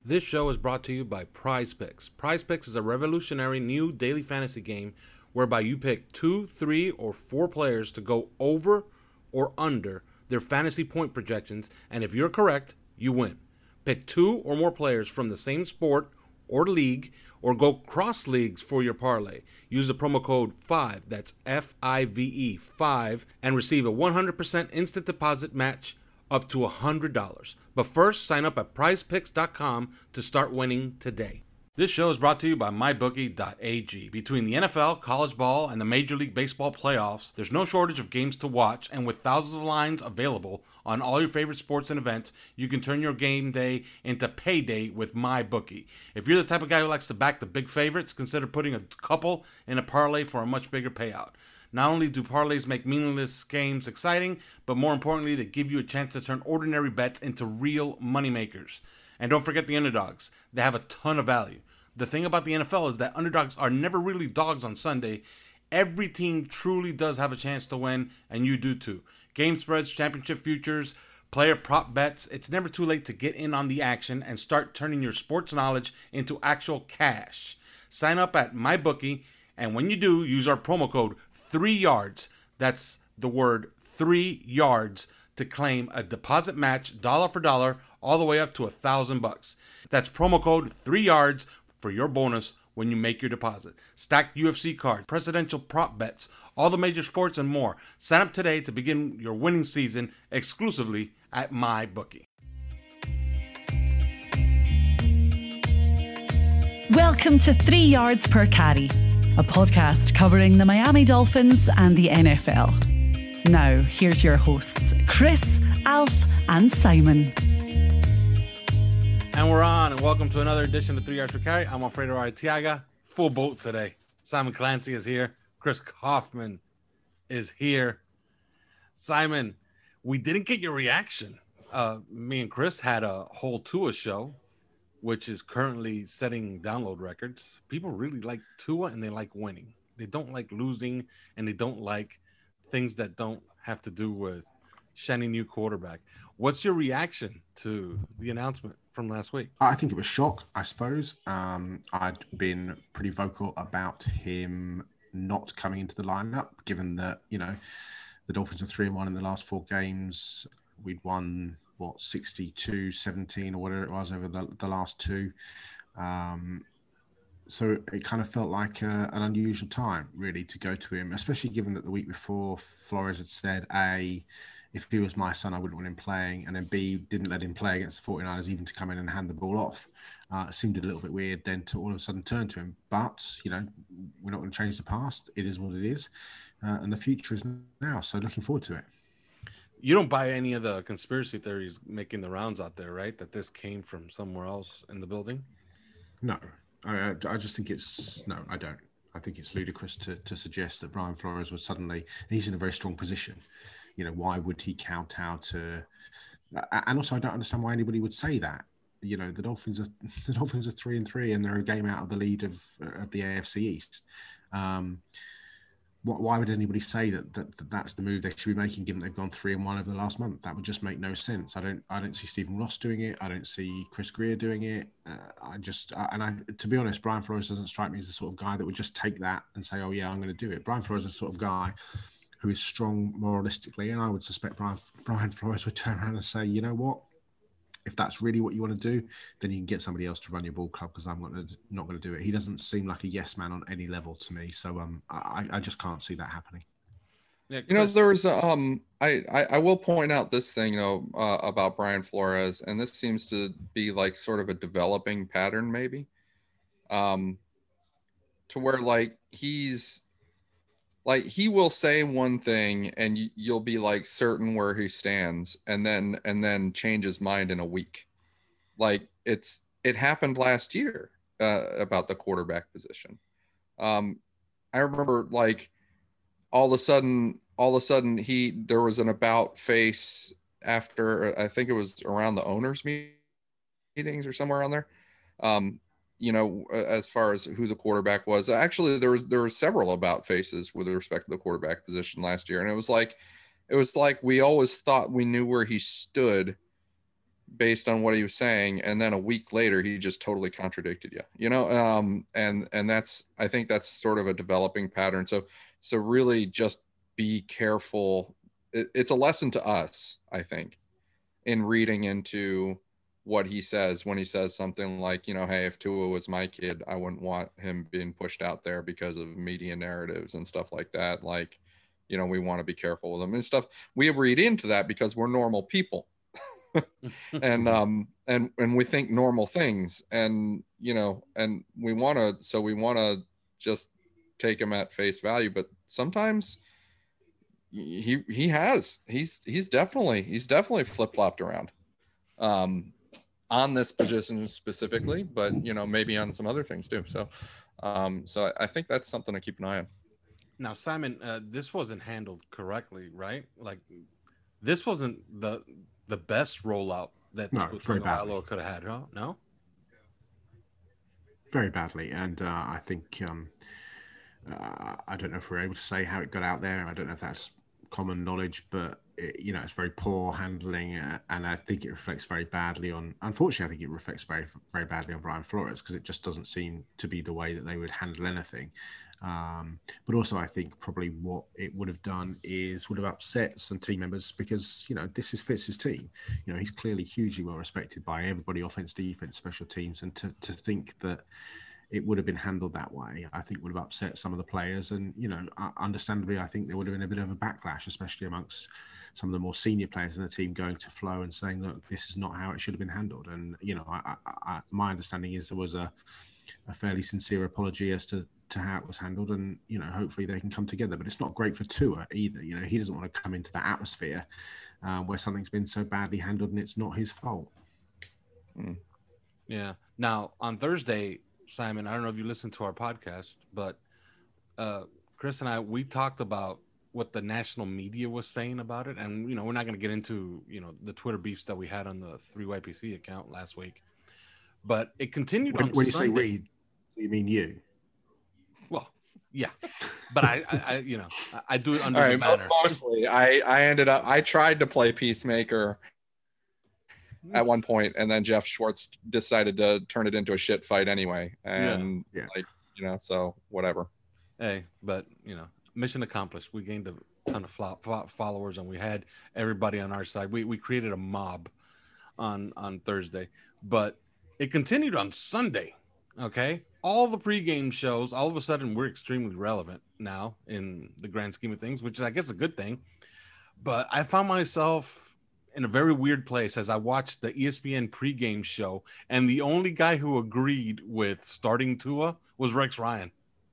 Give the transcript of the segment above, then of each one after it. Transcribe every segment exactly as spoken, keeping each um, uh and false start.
This show is brought to you by Prize Picks. Prize Picks is a revolutionary new daily fantasy game whereby you pick two, three, or four players to go over or under their fantasy point projections, and if you're correct, you win. Pick two or more players from the same sport or league, or go cross leagues for your parlay. Use the promo code five, that's F I V E, five, and receive a one hundred percent instant deposit match up to one hundred dollars. But first, sign up at prize picks dot com to start winning today. This show is brought to you by my bookie dot a g. Between the N F L, college ball, and the Major League Baseball playoffs, there's no shortage of games to watch, and with thousands of lines available on all your favorite sports and events, you can turn your game day into payday with MyBookie. If you're the type of guy who likes to back the big favorites, consider putting a couple in a parlay for a much bigger payout. Not only do parlays make meaningless games exciting, but more importantly, they give you a chance to turn ordinary bets into real moneymakers. And don't forget the underdogs. They have a ton of value. The thing about the N F L is that underdogs are never really dogs on Sunday. Every team truly does have a chance to win, and you do too. Game spreads, championship futures, player prop bets. It's never too late to get in on the action and start turning your sports knowledge into actual cash. Sign up at MyBookie, and when you do, use our promo code three yards. That's the word three yards to claim a deposit match dollar for dollar all the way up to a thousand bucks. That's promo code three yards for your bonus when you make your deposit. Stacked U F C cards, presidential prop bets, all the major sports and more. Sign up today to begin your winning season exclusively at MyBookie. Welcome to Three Yards Per Carry, a podcast covering the Miami Dolphins and the N F L. Now, here's your hosts, Chris, Alf, and Simon. And we're on, and welcome to another edition of Three Yards Per Carry. I'm Alfredo Artiaga, full boat today. Simon Clancy is here. Chris Kaufman is here. Simon, we didn't get your reaction. Uh, me and Chris had a whole Tua show, which is currently setting download records. People really like Tua, and they like winning. They don't like losing, and they don't like things that don't have to do with shiny new quarterback. What's your reaction to the announcement from last week? I think it was shock, I suppose. Um, I'd been pretty vocal about him not coming into the lineup, given that, you know, the Dolphins are three and one in the last four games. We'd won, what, sixty-two seventeen or whatever it was over the, the last two. Um, so it kind of felt like a, an unusual time, really, to go to him, especially given that the week before Flores had said, A, if he was my son, I wouldn't want him playing. And then B, didn't let him play against the 49ers, even to come in and hand the ball off. Uh, it seemed a little bit weird then to all of a sudden turn to him. But, you know, we're not going to change the past. It is what it is. Uh, and the future is now. So looking forward to it. You don't buy any of the conspiracy theories making the rounds out there, right? That this came from somewhere else in the building? No. I, I just think it's... No, I don't. I think it's ludicrous to, to suggest that Brian Flores would suddenly... He's in a very strong position. You know, why would he kowtow to? And also, I don't understand why anybody would say that. You know, the Dolphins are the Dolphins are three and three, and they're a game out of the lead of of the A F C East. Um, what, why would anybody say that, that that that's the move they should be making, given they've gone three and one over the last month? That would just make no sense. I don't I don't see Stephen Ross doing it. I don't see Chris Greer doing it. Uh, I just I, and I to be honest, Brian Flores doesn't strike me as the sort of guy that would just take that and say, oh yeah, I'm going to do it. Brian Flores is the sort of guy who is strong moralistically, and I would suspect Brian, Brian Flores would turn around and say, you know what, if that's really what you want to do, then you can get somebody else to run your ball club, because I'm gonna, not going to do it. He doesn't seem like a yes man on any level to me, so um, I, I just can't see that happening. Yeah, you know, there's um, I, I I will point out this thing, you know, uh, about Brian Flores, and this seems to be like sort of a developing pattern, maybe, um, to where like he's. Like he will say one thing and you'll be like certain where he stands, and then and then change his mind in a week. Like it's it happened last year uh, about the quarterback position. Um, I remember like all of a sudden, all of a sudden he there was an about face after, I think it was around the owners meetings or somewhere around there. Um, you know, as far as who the quarterback was. Actually, there was there were several about faces with respect to the quarterback position last year. And it was like, it was like we always thought we knew where he stood, based on what he was saying, and then a week later he just totally contradicted you, you know. Um and and that's, I think that's sort of a developing pattern. So so really just be careful. It, it's a lesson to us, I think, in reading into what he says when he says something like, you know, hey, if Tua was my kid, I wouldn't want him being pushed out there because of media narratives and stuff like that. Like, you know, we want to be careful with them and stuff. We read into that because we're normal people. and um and and we think normal things, and you know, and we want to, so we want to just take him at face value. But sometimes he he has he's he's definitely he's definitely flip-flopped around um on this position specifically, but you know, maybe on some other things too. So um so I think that's something to keep an eye on. Now, Simon, uh, this wasn't handled correctly, right? Like, this wasn't the the best rollout that No, very badly. could have had, huh? No? Very badly. And uh, I think, um, uh, I don't know if we're able to say how it got out there. I don't know if that's common knowledge, but, it, you know, it's very poor handling. Uh, and I think it reflects very badly on, unfortunately, I think it reflects very, very badly on Brian Flores, because it just doesn't seem to be the way that they would handle anything. Um, but also I think probably what it would have done is would have upset some team members, because, you know, this is Fitz's team. You know, he's clearly hugely well respected by everybody, offense, defense, special teams. And to, to think that it would have been handled that way, I think would have upset some of the players. And, you know, understandably, I think there would have been a bit of a backlash, especially amongst some of the more senior players in the team, going to Flo and saying, look, this is not how it should have been handled. And, you know, I, I, I, my understanding is there was a, a fairly sincere apology as to, to how it was handled, and, you know, hopefully they can come together. But it's not great for Tua either. You know, he doesn't want to come into that atmosphere uh, where something's been so badly handled and it's not his fault. Mm. Yeah. Now, on Thursday, Simon, I don't know if you listened to our podcast, but uh, Chris and I, we talked about what the national media was saying about it. And, you know, we're not going to get into, you know, the Twitter beefs that we had on the three Y P C account last week. But it continued when, on when Sunday. When you say we, you mean you? Well, yeah, but I, I, I you know, I, I do it under All the right, banner. Mostly, I, I ended up, I tried to play Peacemaker at one point, and then Jeff Schwartz decided to turn it into a shit fight anyway. And yeah. Yeah. like, you know, so whatever. Hey, but you know, mission accomplished. We gained a ton of fo- fo- followers, and we had everybody on our side. We we created a mob on on Thursday, but it continued on Sunday. Okay, all the pregame shows, all of a sudden, we're extremely relevant now in the grand scheme of things, which is, I guess, a good thing. But I found myself in a very weird place as I watched the E S P N pregame show, and the only guy who agreed with starting Tua was Rex Ryan.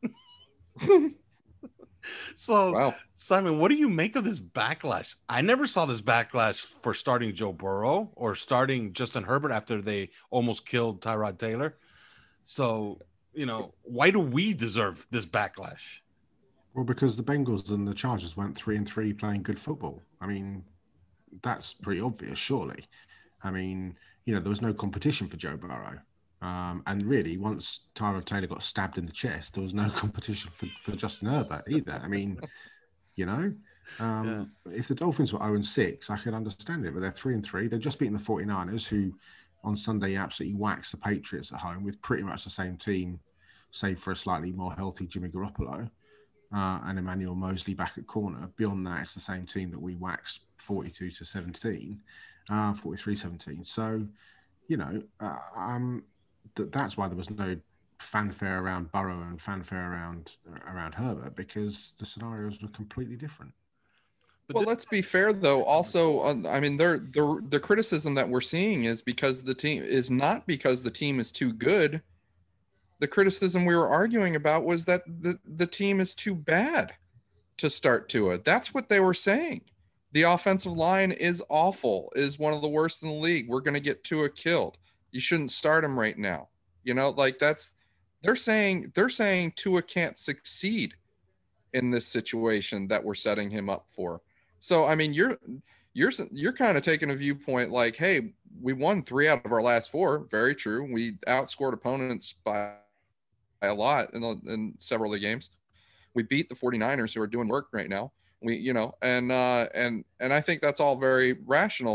So, wow. Simon, what do you make of this backlash? I never saw this backlash for starting Joe Burrow or starting Justin Herbert after they almost killed Tyrod Taylor. So, you know, why do we deserve this backlash? Well, because the Bengals and the Chargers went three and three playing good football. I mean, that's pretty obvious, surely. I mean, you know, there was no competition for Joe Burrow. Um, and really, once Tyrod Taylor got stabbed in the chest, there was no competition for, for Justin Herbert either. I mean, you know, um, yeah. if the Dolphins were oh and six, I could understand it, but they're three and three. They've just beaten the forty-niners, who on Sunday absolutely waxed the Patriots at home with pretty much the same team, save for a slightly more healthy Jimmy Garoppolo uh, and Emmanuel Mosley back at corner. Beyond that, it's the same team that we waxed forty-two to seventeen, uh, forty-three seventeen. So, you know, uh, um, th- that's why there was no fanfare around Burrow and fanfare around around Herbert, because the scenarios were completely different. But well, let's be fair, though. Also, uh, I mean, they're, the the criticism that we're seeing is because the team is not because the team is too good. The criticism we were arguing about was that the, the team is too bad to start Tua. That's what they were saying. The offensive line is awful, is one of the worst in the league. We're going to get Tua killed. You shouldn't start him right now. You know, like that's they're saying they're saying Tua can't succeed in this situation that we're setting him up for. So, I mean, you're you're you're kind of taking a viewpoint like, hey, we won three out of our last four. Very true. We outscored opponents by a lot in, the, in several of the games. We beat the forty-niners, who are doing work right now. We, you know, and uh, and and I think that's all very rational.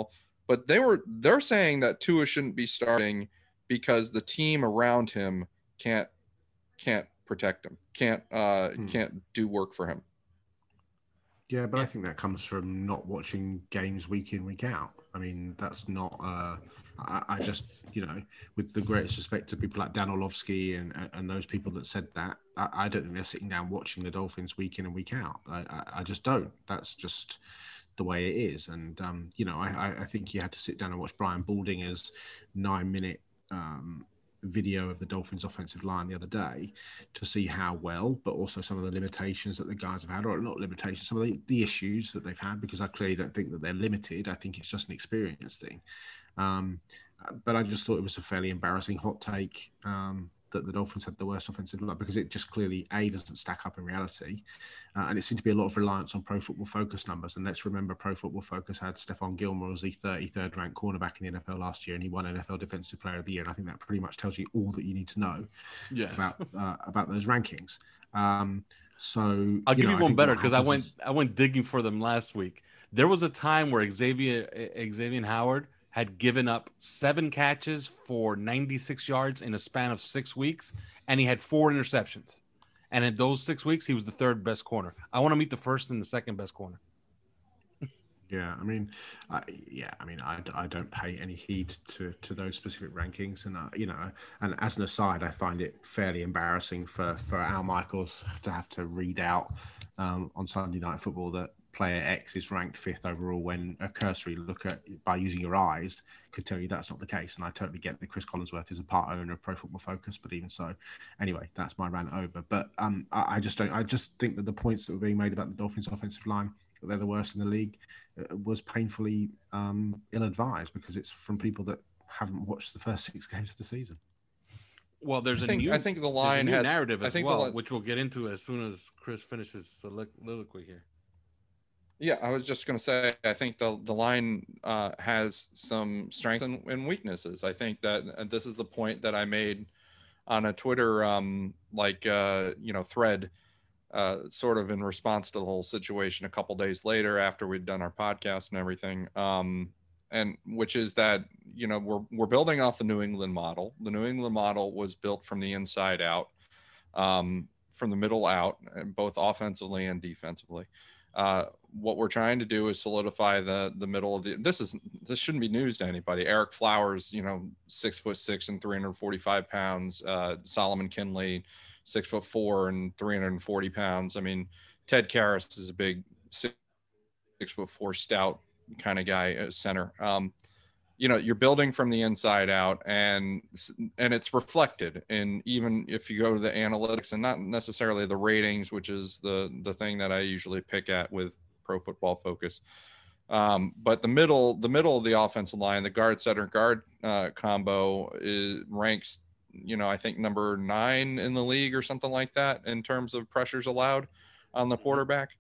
but they were they're saying that Tua shouldn't be starting because the team around him can't can't protect him, can't uh, hmm. can't do work for him. Yeah, but I think that comes from not watching games week in, week out. I mean, that's not. Uh, I, I just, you know, with the greatest respect to people like Dan Orlovsky and and those people that said that, I, I don't think they're sitting down watching the Dolphins week in and week out. I, I, I just don't. That's just the way it is. And um, you know, I, I think you had to sit down and watch Brian Baldinger's nine-minute Um, video of the Dolphins offensive line the other day to see how well, but also some of the limitations that the guys have had, or not limitations, some of the, the issues that they've had, because I clearly don't think that they're limited. I think it's just an experience thing. Um, but I just thought it was a fairly embarrassing hot take um, that the Dolphins had the worst offensive line, because it just clearly, A, doesn't stack up in reality. Uh, and it seemed to be a lot of reliance on Pro Football Focus numbers. And let's remember, Pro Football Focus had Stephon Gilmore as the thirty-third ranked cornerback in the N F L last year, and he won N F L Defensive Player of the Year. And I think that pretty much tells you all that you need to know yes. about uh, about those rankings. Um, so I'll you give know, you one better, because I went is... I went digging for them last week. There was a time where Xavier Xavier Howard had given up seven catches for ninety-six yards in a span of six weeks, and he had four interceptions. And in those six weeks, he was the third best corner. I want to meet the first and the second best corner. Yeah, I mean, I, yeah, I mean, I, I don't pay any heed to, to those specific rankings, and uh, you know, and as an aside, I find it fairly embarrassing for for Al Michaels to have to read out um, on Sunday Night Football that player X is ranked fifth overall, when a cursory look at by using your eyes could tell you that's not the case. And I totally get that Chris Collinsworth is a part owner of Pro Football Focus, but even so, anyway, that's my rant over. But um, I, I just don't. I just think that the points that were being made about the Dolphins' offensive line, that they're the worst in the league, uh, was painfully um, ill-advised, because it's from people that haven't watched the first six games of the season. Well, there's I a think, new I think the line new has narrative as I think well, the, which we'll get into as soon as Chris finishes soliloquy here. Yeah, I was just going to say, I think the the line uh, has some strengths and, and weaknesses. I think that, and this is the point that I made on a Twitter, um, like, uh, you know, thread, uh, sort of in response to the whole situation a couple days later after we'd done our podcast and everything. Um, and which is that, you know, we're, we're building off the New England model. The New England model was built from the inside out, um, from the middle out, both offensively and defensively. Uh, what we're trying to do is solidify the the middle of the. This is this shouldn't be news to anybody. Eric Flowers, you know, six foot six and three hundred forty-five pounds. Uh, Solomon Kinley, six foot four and three hundred forty pounds. I mean, Ted Karras is a big six, six foot four stout kind of guy at center. Um, you know, you're building from the inside out, and and it's reflected in, even if you go to the analytics and not necessarily the ratings, which is the the thing that I usually pick at with Pro Football Focus. Um, but the middle, the middle of the offensive line, the guard center guard uh, combo is ranks, you know, I think number nine in the league or something like that in terms of pressures allowed on the quarterback.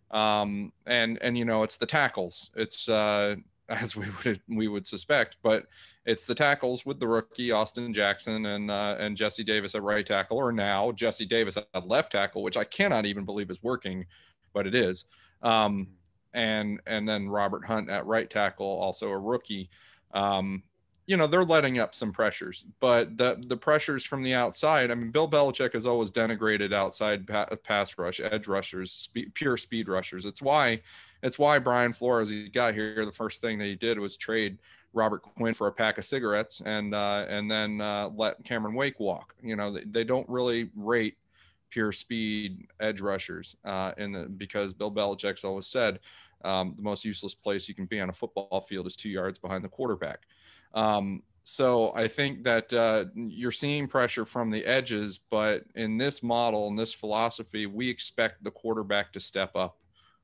Um, and and you know, it's the tackles. It's uh, as we would we would suspect, but it's the tackles with the rookie Austin Jackson and uh, and Jesse Davis at right tackle, or now Jesse Davis at left tackle, which I cannot even believe is working, but it is. Um, and and then Robert Hunt at right tackle, also a rookie. Um, you know, they're letting up some pressures, but the the pressures from the outside. I mean, Bill Belichick has always denigrated outside pa- pass rush, edge rushers, spe- pure speed rushers. It's why. It's why Brian Flores, he got here, the first thing that he did was trade Robert Quinn for a pack of cigarettes and uh, and then uh, let Cameron Wake walk. You know, they, they don't really rate pure speed edge rushers uh, in the, because Bill Belichick's always said um, the most useless place you can be on a football field is two yards behind the quarterback. Um, so I think that uh, you're seeing pressure from the edges, but in this model, in this philosophy, we expect the quarterback to step up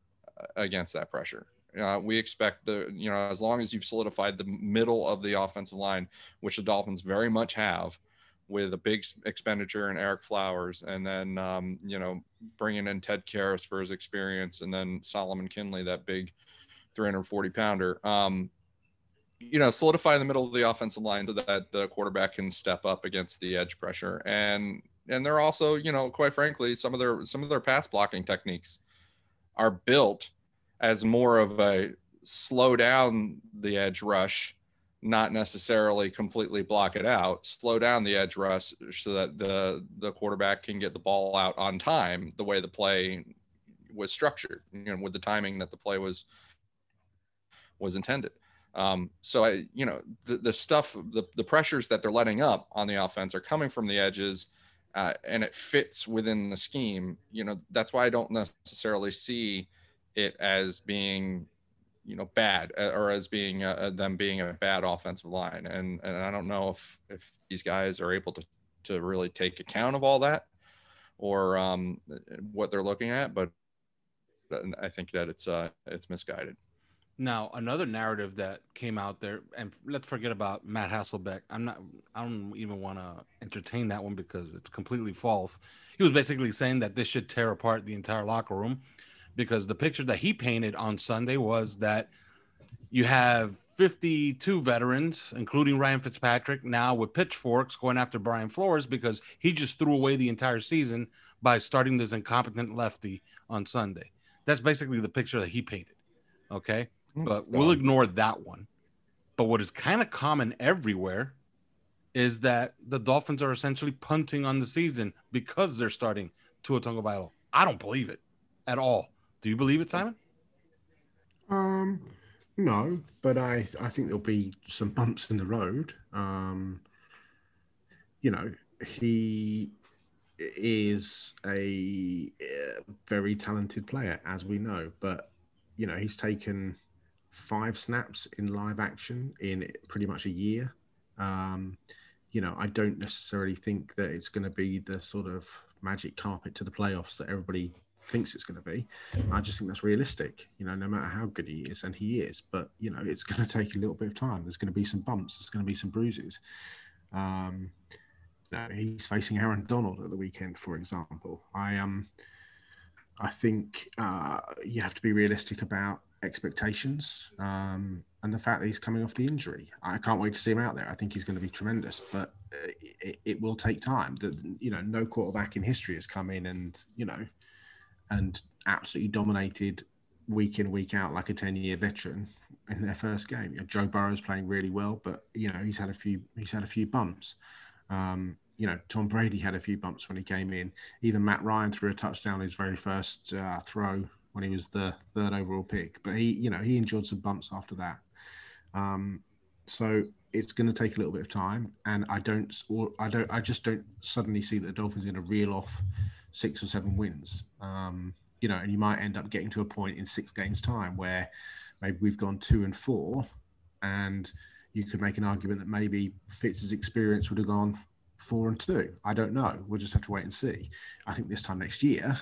against that pressure. Uh, we expect the, you know, as long as you've solidified the middle of the offensive line, which the Dolphins very much have, with a big expenditure in Eric Flowers, and then, um, you know, bringing in Ted Karras for his experience, and then Solomon Kinley, that big three hundred forty pounder, um, you know, solidify the middle of the offensive line so that the quarterback can step up against the edge pressure. And, and they're also, you know, quite frankly, some of their, some of their pass blocking techniques are built as more of a slow down the edge rush, not necessarily completely block it out, slow down the edge rush so that the the quarterback can get the ball out on time, the way the play was structured, you know, with the timing that the play was was intended. Um, so I, you know, the, the stuff, the, the pressures that they're letting up on the offense are coming from the edges, uh, and it fits within the scheme. You know, that's why I don't necessarily see it as being, you know, bad, or as being uh, them being a bad offensive line. And, and I don't know if, if these guys are able to, to really take account of all that, or um, what they're looking at, but I think that it's, uh, it's misguided. Now, another narrative that came out there, and let's forget about Matt Hasselbeck. I'm not, I don't even want to entertain that one because it's completely false. He was basically saying that this should tear apart the entire locker room, because the picture that he painted on Sunday was that you have fifty-two veterans, including Ryan Fitzpatrick, now with pitchforks going after Brian Flores because he just threw away the entire season by starting this incompetent lefty on Sunday. That's basically the picture that he painted. Okay. But we'll ignore that one. But what is kind of common everywhere is that the Dolphins are essentially punting on the season because they're starting Tua Tagovailoa. I don't believe it at all. Do you believe it, Simon? Um, no, but I I think there'll be some bumps in the road. Um, you know, he is a very talented player, as we know, but you know, he's taken five snaps in live action in pretty much a year. Um, you know, I don't necessarily think that it's going to be the sort of magic carpet to the playoffs that everybody thinks it's going to be. I just think that's realistic, you know, no matter how good he is, and he is, but, you know, it's going to take a little bit of time. There's going to be some bumps. There's going to be some bruises. Um, you know, he's facing Aaron Donald at the weekend, for example. I um, I think uh, you have to be realistic about expectations um, and the fact that he's coming off the injury. I can't wait to see him out there. I think he's going to be tremendous, but it, it will take time. The, you know, no quarterback in history has come in and, you know, and absolutely dominated week in, week out like a ten-year veteran in their first game. You know, Joe Burrow's playing really well, but, you know, he's had a few he's had a few bumps. Um, you know, Tom Brady had a few bumps when he came in. Even Matt Ryan threw a touchdown his very first uh, throw when he was the third overall pick. But he, you know, he endured some bumps after that. Um, so it's going to take a little bit of time. And I don't, or I don't, I just don't suddenly see that the Dolphins are going to reel off six or seven wins. Um, you know, and you might end up getting to a point in six games time where maybe we've gone two and four, and you could make an argument that maybe Fitz's experience would have gone four and two. I don't know. We'll just have to wait and see. I think this time next year,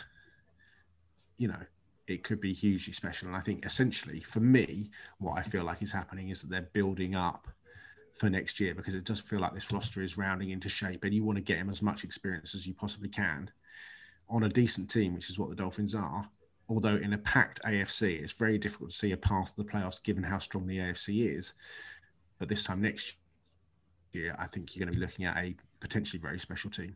you know, it could be hugely special. And I think essentially for me, what I feel like is happening is that they're building up for next year, because it does feel like this roster is rounding into shape and you want to get him as much experience as you possibly can on a decent team, which is what the Dolphins are. Although in a packed A F C, it's very difficult to see a path to the playoffs given how strong the A F C is. But this time next year, I think you're going to be looking at a potentially very special team.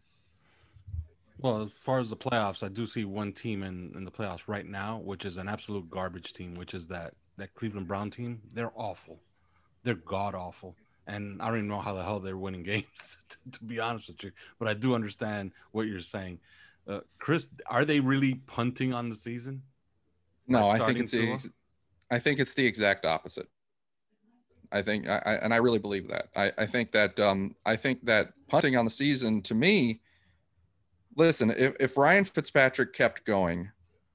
Well, as far as the playoffs, I do see one team in, in the playoffs right now, which is an absolute garbage team, which is that, that Cleveland Brown team. They're awful. They're god-awful. And I don't even know how the hell they're winning games, to, to be honest with you. But I do understand what you're saying. Uh, Chris, are they really punting on the season? No, I think it's the, I think it's the exact opposite. I think, I, I and I really believe that. I, I think that um, I think that punting on the season, to me, listen, if, if Ryan Fitzpatrick kept going,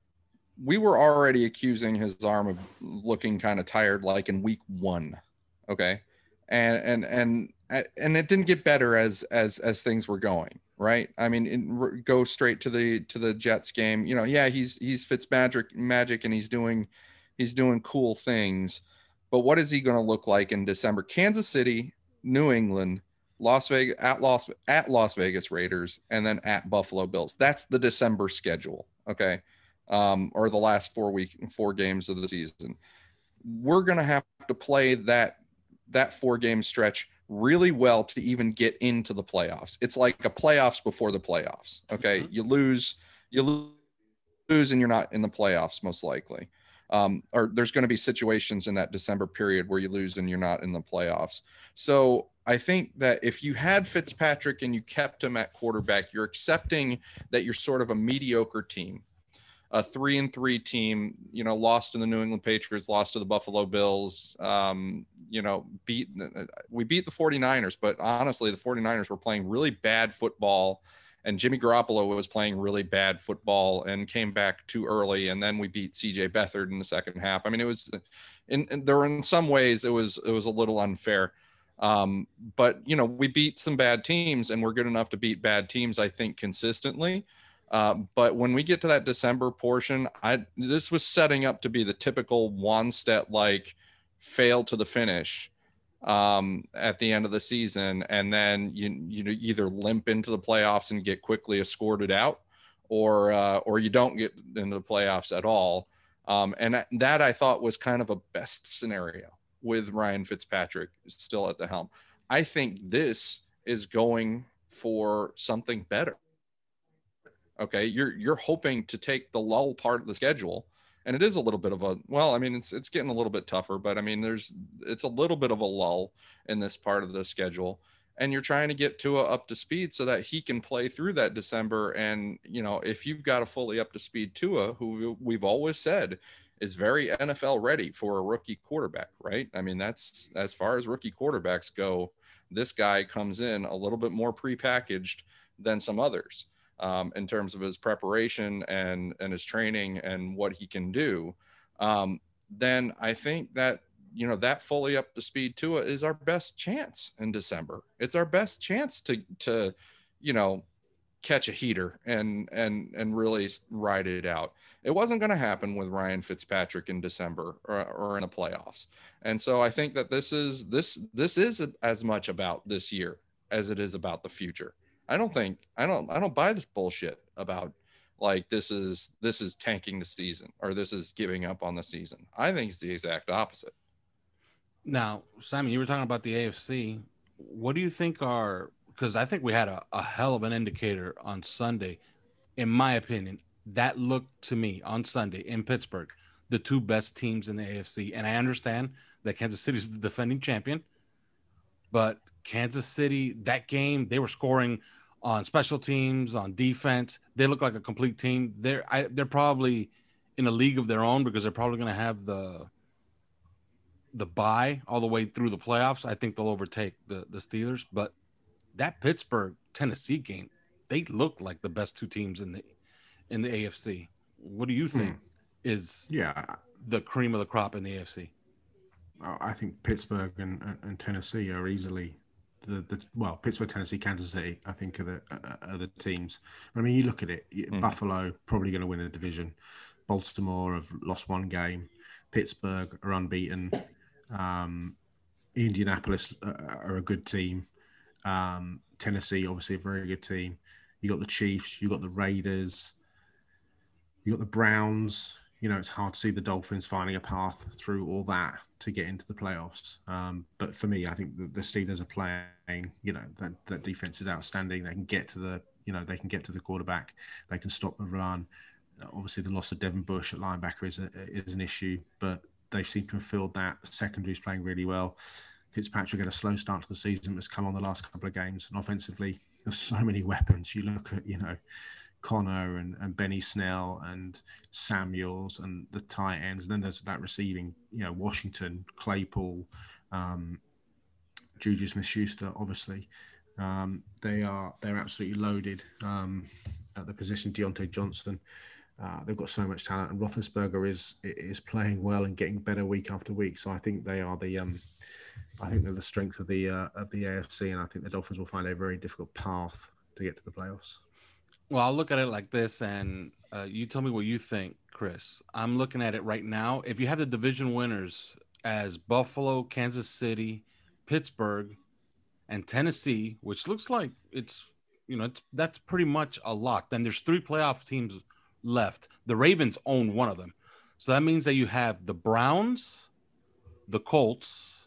we were already accusing his arm of looking kind of tired, like in week one. Okay. And, and, and, and it didn't get better as, as, as things were going. Right. I mean, it, go straight to the, to the Jets game, you know, yeah, he's, he's Fitzmagic magic and he's doing, he's doing cool things, but what is he going to look like in December? Kansas City, New England, Las Vegas, at Las, at Las Vegas Raiders, and then at Buffalo Bills. That's the December schedule. Okay. Um, or the last four week, four games of the season. We're going to have to play that, that four game stretch really well to even get into the playoffs. It's like a playoffs before the playoffs. Okay. Mm-hmm. You lose, you lose and you're not in the playoffs most likely. Um, or there's going to be situations in that December period where you lose and you're not in the playoffs. So I think that if you had Fitzpatrick and you kept him at quarterback, you're accepting that you're sort of a mediocre team, a three and three team, you know, lost to the New England Patriots, lost to the Buffalo Bills, um, you know, beat, we beat the 49ers, but honestly, the 49ers were playing really bad football, and Jimmy Garoppolo was playing really bad football and came back too early. And then we beat C J Beathard in the second half. I mean, it was in, in there were in some ways it was, it was a little unfair. Um, but you know, we beat some bad teams and we're good enough to beat bad teams, I think, consistently. Uh, but when we get to that December portion, I, this was setting up to be the typical Wannstedt like fail to the finish um at the end of the season, and then you you know either limp into the playoffs and get quickly escorted out, or uh or you don't get into the playoffs at all. Um and that I thought was kind of a best scenario with Ryan Fitzpatrick still at the helm. I think this is going for something better. Okay, you're you're hoping to take the lull part of the schedule, and it is a little bit of a, well, I mean, it's it's getting a little bit tougher, but I mean, there's it's a little bit of a lull in this part of the schedule, and you're trying to get Tua up to speed so that he can play through that December. And you know, if you've got a fully up to speed Tua, who we've always said is very N F L ready for a rookie quarterback, right? I mean, that's as far as rookie quarterbacks go, this guy comes in a little bit more prepackaged than some others. Um, in terms of his preparation and, and his training and what he can do, um, then I think that, you know, that fully up to speed Tua is our best chance in December. It's our best chance to, to, you know, catch a heater and, and, and really ride it out. It wasn't going to happen with Ryan Fitzpatrick in December or, or in the playoffs. And so I think that this is, this, this is as much about this year as it is about the future. I don't think I don't I don't buy this bullshit about like this is this is tanking the season or this is giving up on the season. I think it's the exact opposite. Now, Simon, you were talking about the A F C. What do you think are, because I think we had a, a hell of an indicator on Sunday. In my opinion, that looked to me on Sunday in Pittsburgh, the two best teams in the A F C. And I understand that Kansas City is the defending champion, but Kansas City, that game, they were scoring on special teams, on defense. They look like a complete team. They're I, they're probably in a league of their own because they're probably going to have the the bye all the way through the playoffs. I think they'll overtake the, the Steelers. But that Pittsburgh Tennessee game, they look like the best two teams in the in the A F C. What do you think mm. is yeah the cream of the crop in the A F C? I think Pittsburgh and, and Tennessee are easily the, the well, Pittsburgh, Tennessee, Kansas City, I think are the are the teams. I mean, you look at it, mm. Buffalo probably going to win the division. Baltimore have lost one game. Pittsburgh are unbeaten. Um, Indianapolis are a good team. Um, Tennessee, obviously a very good team. You got the Chiefs, you got the Raiders, you got the Browns. You know, it's hard to see the Dolphins finding a path through all that to get into the playoffs. Um, but for me, I think the, the Steelers are playing, you know, that, that defense is outstanding. They can get to the, you know, they can get to the quarterback. They can stop the run. Obviously, the loss of Devin Bush at linebacker is a, is an issue, but they seem to have filled that. Secondary is playing really well. Fitzpatrick had a slow start to the season, but has come on the last couple of games. And offensively, there's so many weapons. You look at, you know, Connor and, and Benny Snell and Samuels and the tight ends. And then there's that receiving, you know, Washington, Claypool, um, Juju Smith-Schuster, obviously. Um, they are, they're absolutely loaded um, at the position. Deontay Johnson. Uh, they've got so much talent. And Roethlisberger is is playing well and getting better week after week. So I think they are the, um, I think they're the strength of the, uh, of the A F C. And I think the Dolphins will find a very difficult path to get to the playoffs. Well, I'll look at it like this, and uh, you tell me what you think, Chris. I'm looking at it right now. If you have the division winners as Buffalo, Kansas City, Pittsburgh, and Tennessee, which looks like it's, you know, it's, that's pretty much a lock. Then there's three playoff teams left. The Ravens own one of them. So that means that you have the Browns, the Colts,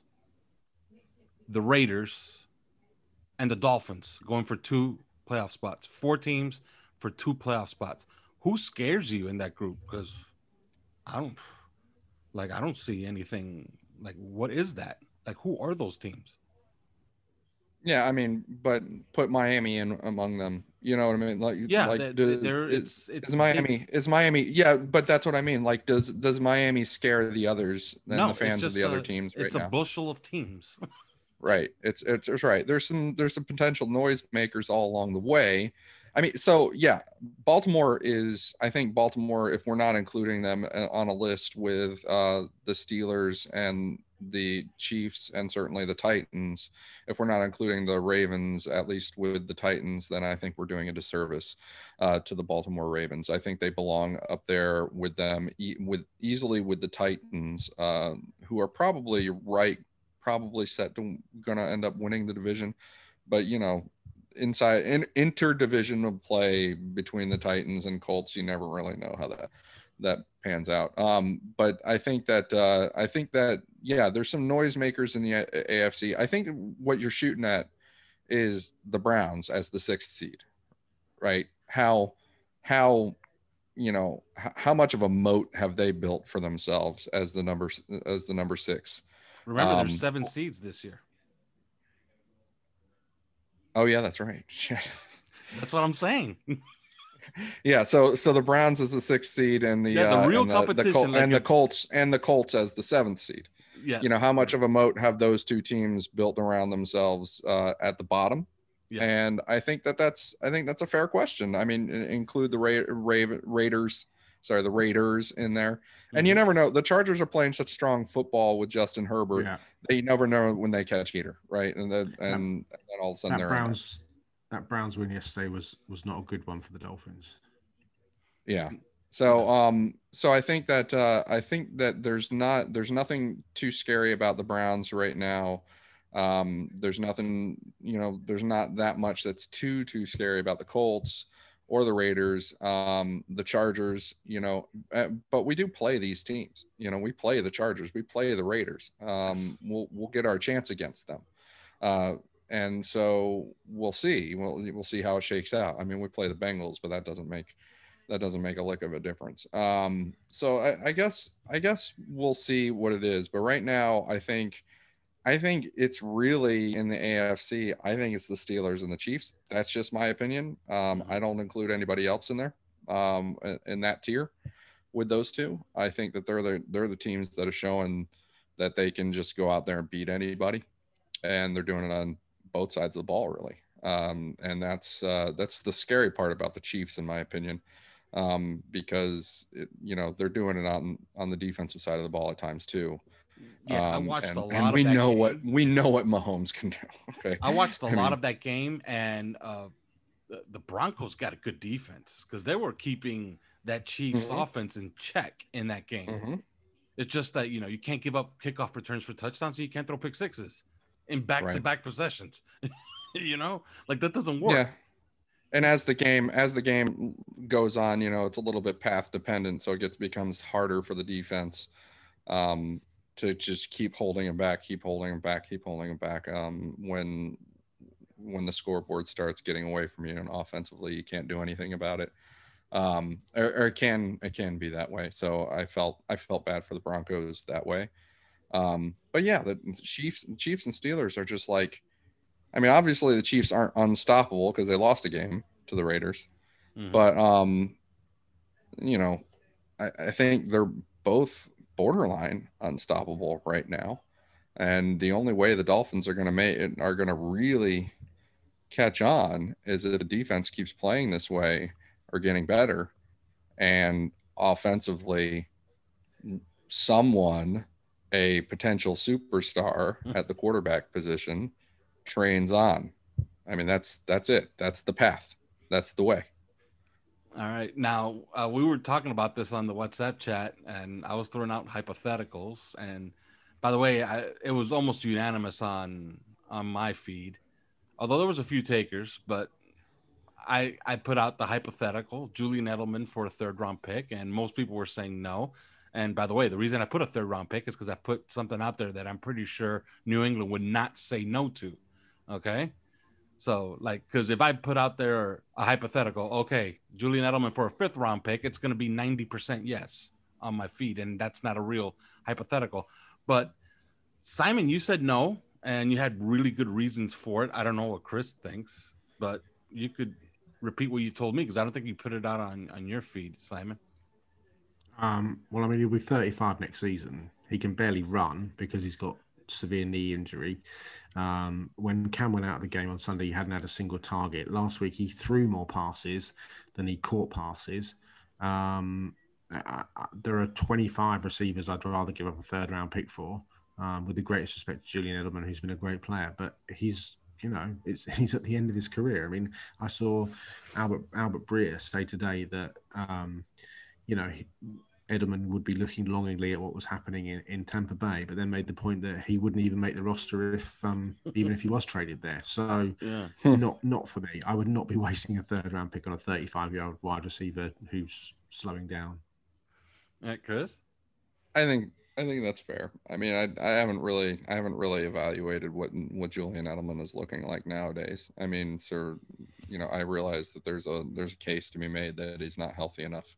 the Raiders, and the Dolphins going for two playoff spots. Four teams for two playoff spots. Who scares you in that group? Because I don't Like, I don't see anything. Like, what is that? Like, who are those teams? Yeah, I mean, but put Miami in among them. You know what I mean? Like, Yeah, like they, does, they're is, it's it's is big. Miami is Miami? Yeah, but that's what I mean. Like, does does Miami scare the others and No, the it's fans of just the other a teams right it's a now? bushel of teams. Right. It's, it's it's right. There's some there's some potential noise makers all along the way. I mean, so yeah, Baltimore is. I think Baltimore, if we're not including them uh, on a list with uh, the Steelers and the Chiefs and certainly the Titans, if we're not including the Ravens, at least with the Titans, then I think we're doing a disservice uh, to the Baltimore Ravens. I think they belong up there with them, e- with easily with the Titans, uh, who are probably right. Probably set to gonna end up winning the division, but you know, inside in interdivisional play between the Titans and Colts, you never really know how that that pans out. Um, but I think that uh, I think that yeah, there's some noisemakers in the A- AFC. I think what you're shooting at is the Browns as the sixth seed, right? How how you know h- how much of a moat have they built for themselves as the number as the number six? Remember, there's Um, seven seeds this year. Oh yeah, that's right. That's what I'm saying. Yeah, so so the Browns as the sixth seed and the Yeah, the uh real and the the Col- competition, like and the if Colts and the Colts as the seventh seed. yes, You know, how much right. of a moat have those two teams built around themselves uh at the bottom? Yeah. And I think that that's I think that's a fair question. I mean, in- include the Ra- Ra- Raiders, sorry, the Raiders in there. And you Mhm. never know. The Chargers are playing such strong football with Justin Herbert. Yeah, They never know when they catch Gator, right? And then and, and then all of a sudden that they're in there. Browns that Browns win yesterday was was not a good one for the Dolphins. Yeah. So um so I think that uh I think that there's not there's nothing too scary about the Browns right now. Um there's nothing, you know, there's not that much that's too too scary about the Colts or the Raiders, um the Chargers, you know, uh, but we do play these teams. You know, we play the Chargers, we play the Raiders. Um we'll we'll get our chance against them. Uh and so we'll see. We'll we'll see how it shakes out. I mean, we play the Bengals, but that doesn't make that doesn't make a lick of a difference. Um, so I, I guess I guess we'll see what it is. But right now, I think I think it's really in the A F C. I think it's the Steelers and the Chiefs. That's just my opinion. Um, I don't include anybody else in there um, in- in that tier with those two. I think that they're the they're the teams that are showing that they can just go out there and beat anybody, and they're doing it on both sides of the ball, really. Um, and that's uh, that's the scary part about the Chiefs, in my opinion, um, because it, you know they're doing it on on the defensive side of the ball at times too. Yeah, I Um, watched and a lot and of we that know game. what we know what Mahomes can do. Okay, I watched a I lot mean, of that game, and uh, the, the Broncos got a good defense because they were keeping that Chiefs Mhm. offense in check in that game. mhm. It's just that you know you can't give up kickoff returns for touchdowns, so you can't throw pick sixes in back-to-back possessions. You know, like that doesn't work. Yeah. And as the game as the game goes on, you know, it's a little bit path dependent, so it gets becomes harder for the defense um, to just keep holding him back, keep holding him back, keep holding him back. Um, when when the scoreboard starts getting away from you and offensively, you can't do anything about it. Um, or, or it can it can be that way. So I felt I felt bad for the Broncos that way. Um, but yeah, the Chiefs Chiefs and Steelers are just like. I mean, obviously the Chiefs aren't unstoppable because they lost a game to the Raiders, Mhm. but um, you know, I, I think they're both borderline unstoppable right now. And the only way the Dolphins are going to make it are going to really catch on is if the defense keeps playing this way or getting better, and offensively, someone, a potential superstar at the quarterback position, trains on. I mean, that's that's it. That's the path. That's the way. All right. Now, uh, we were talking about this on the WhatsApp chat, and I was throwing out hypotheticals. And by the way, I, it was almost unanimous on on my feed, although there was a few takers. But I I put out the hypothetical Julian Edelman for a third round pick, and most people were saying no. And by the way, the reason I put a third round pick is because I put something out there that I'm pretty sure New England would not say no to. Okay. So, like, because if I put out there a hypothetical, okay, Julian Edelman for a fifth round pick, it's going to be ninety percent yes on my feed, and that's not a real hypothetical. But Simon, you said no, and you had really good reasons for it. I don't know what Chris thinks, but you could repeat what you told me because I don't think you put it out on, on your feed, Simon. Um, well, I mean, he'll be thirty-five next season. He can barely run because he's got severe knee injury. Um, when Cam went out of the game on Sunday, he hadn't had a single target. Last week, he threw more passes than he caught passes. Um, I, I, there are twenty-five receivers I'd rather give up a third round pick for, um, with the greatest respect to Julian Edelman, who's been a great player, but he's, you know, it's, he's at the end of his career. I mean, I saw Albert, Albert Breer say today that, um, you know, he, Edelman would be looking longingly at what was happening in, in Tampa Bay, but then made the point that he wouldn't even make the roster if, um, even if he was traded there. So, yeah. not not for me. I would not be wasting a third round pick on a thirty-five-year-old wide receiver who's slowing down. All right, Chris? I think I think that's fair. I mean, I I haven't really I haven't really evaluated what what Julian Edelman is looking like nowadays. I mean, sir, you know, I realize that there's a there's a case to be made that he's not healthy enough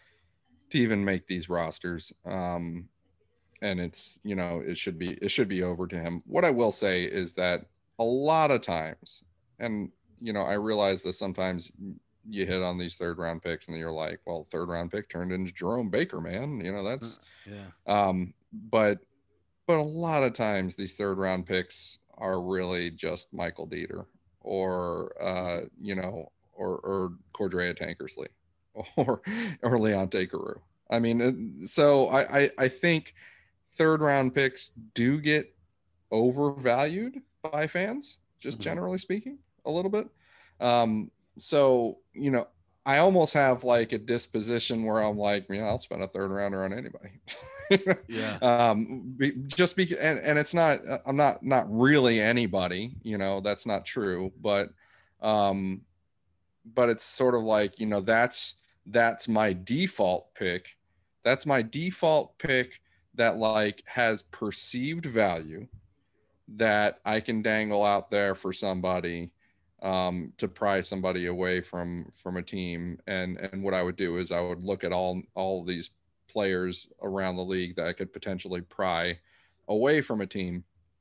to even make these rosters. Um, and it's, you know, it should be, it should be over to him. What I will say is that a lot of times, and, you know, I realize that sometimes you hit on these third round picks and you're like, well, third round pick turned into Jerome Baker, man, you know, that's, yeah. Um, but, but a lot of times these third round picks are really just Michael Dieter or, uh, you know, or, or Cordrea Tankersley. Or or Leonte Carroo. I mean, so I, I I think third round picks do get overvalued by fans, just mm-hmm. generally speaking, a little bit. Um, so you know, I almost have like a disposition where I'm like, you know, I'll spend a third rounder on anybody. yeah. Um, be, just because, and and it's not, I'm not not really anybody. You know, that's not true, but um, but it's sort of like, you know, that's. That's my default pick. That's my default pick that like has perceived value that I can dangle out there for somebody um, to pry somebody away from, from a team. And, and what I would do is I would look at all, all of these players around the league that I could potentially pry away from a team.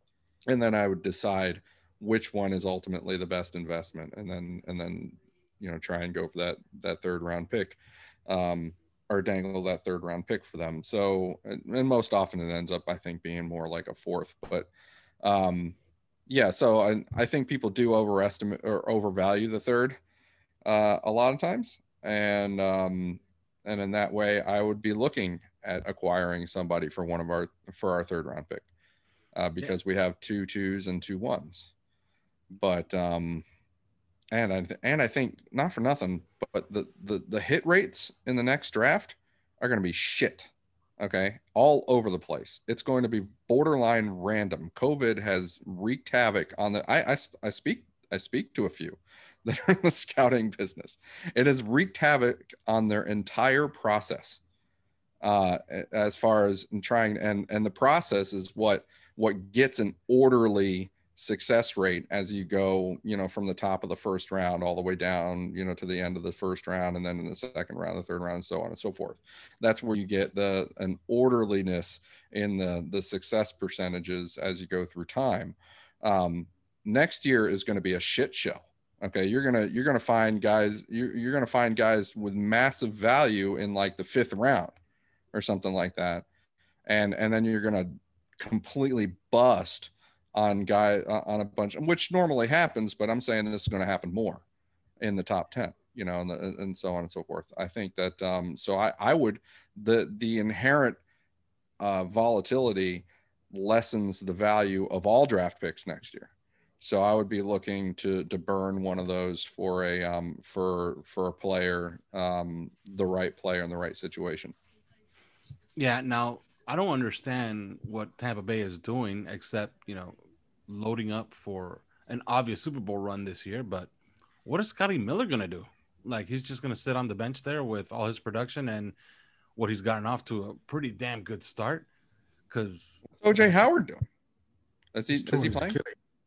And then I would decide which one is ultimately the best investment. And then, and then, you know, try and go for that, that third round pick, um, or dangle that third round pick for them. So, and, and most often it ends up, I think, being more like a fourth, but, um, yeah. So I, I think people do overestimate or overvalue the third, uh, a lot of times. And, um, and in that way, I would be looking at acquiring somebody for one of our, for our third round pick, uh, because yeah. we have two twos and two ones, but, um, And I th- and I think not for nothing, but the, the the hit rates in the next draft are going to be shit. Okay, all over the place. It's going to be borderline random. COVID has wreaked havoc on the. I I, I speak I speak to a few that are in the scouting business. It has wreaked havoc on their entire process. Uh, as far as trying and and the process is what what gets an orderly success rate as you go, you know, from the top of the first round all the way down, you know, to the end of the first round, and then in the second round, the third round, and so on and so forth. That's where you get the an orderliness in the the success percentages as you go through time. Um, next year is going to be a shit show. Okay, you're gonna you're gonna find guys you're you're gonna find guys with massive value in like the fifth round or something like that, and and then you're gonna completely bust on guy uh, on a bunch, which normally happens, but I'm saying this is going to happen more in the top ten, you know, and, the, and so on and so forth. I think that, um, so I, I would, the, the inherent uh, volatility lessens the value of all draft picks next year. So I would be looking to, to burn one of those for a, um, for, for a player, um, the right player in the right situation. Yeah. Now, I don't understand what Tampa Bay is doing except, you know, loading up for an obvious Super Bowl run this year. But what is Scotty Miller going to do? Like, he's just going to sit on the bench there with all his production and what he's gotten off to a pretty damn good start. Because what's O J Howard doing? Is he, is he playing?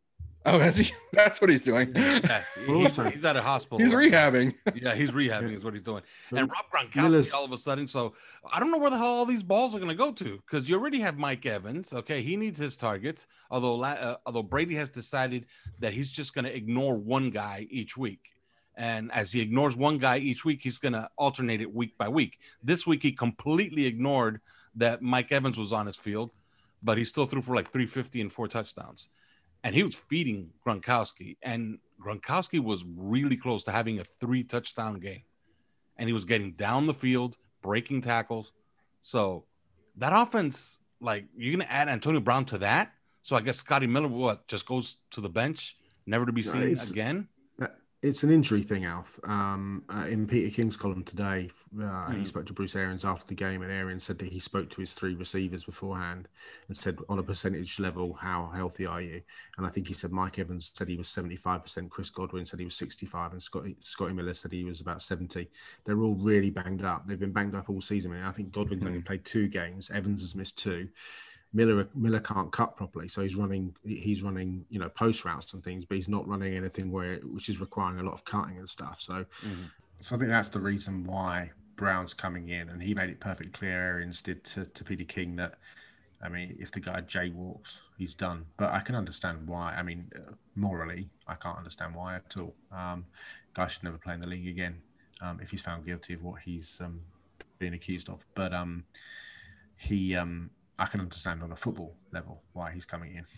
Oh, is he? That's what he's doing. Yeah, he- he's, he's at a hospital. He's right now. rehabbing. Yeah, he's rehabbing is what he's doing. And Rob Gronkowski Miller's- all of a sudden. So I don't know where the hell all these balls are going to go to, because you already have Mike Evans. Okay, he needs his targets. Although la- uh, although Brady has decided that he's just going to ignore one guy each week. And as he ignores one guy each week, he's going to alternate it week by week. This week, he completely ignored that Mike Evans was on his field, but he still threw for like three fifty and four touchdowns. And he was feeding Gronkowski, and Gronkowski was really close to having a three touchdown game. And he was getting down the field, breaking tackles. So that offense, like, you're going to add Antonio Brown to that. So I guess Scotty Miller, what, just goes to the bench, never to be seen it's- again? It's an injury thing, Alf. Um, uh, in Peter King's column today, uh, Mm. he spoke to Bruce Arians after the game, and Arians said that he spoke to his three receivers beforehand and said, on a percentage level, how healthy are you? And I think he said Mike Evans said he was seventy-five percent, Chris Godwin said he was sixty-five, and Scotty, Scotty Miller said he was about seventy. They're all really banged up. They've been banged up all season. I mean, I think Godwin's Mm. only played two games. Evans has missed two. Miller Miller can't cut properly, so he's running he's running you know post routes and things, but he's not running anything where which is requiring a lot of cutting and stuff. So, Mm-hmm. so I think that's the reason why Brown's coming in, and he made it perfectly clear. Arians did to, to Peter King that, I mean, if the guy jaywalks, he's done. But I can understand why. I mean, uh, morally, I can't understand why at all. Um, guy should never play in the league again um, if he's found guilty of what he's um, being accused of. But um, he. Um, I can understand on a football level why he's coming in.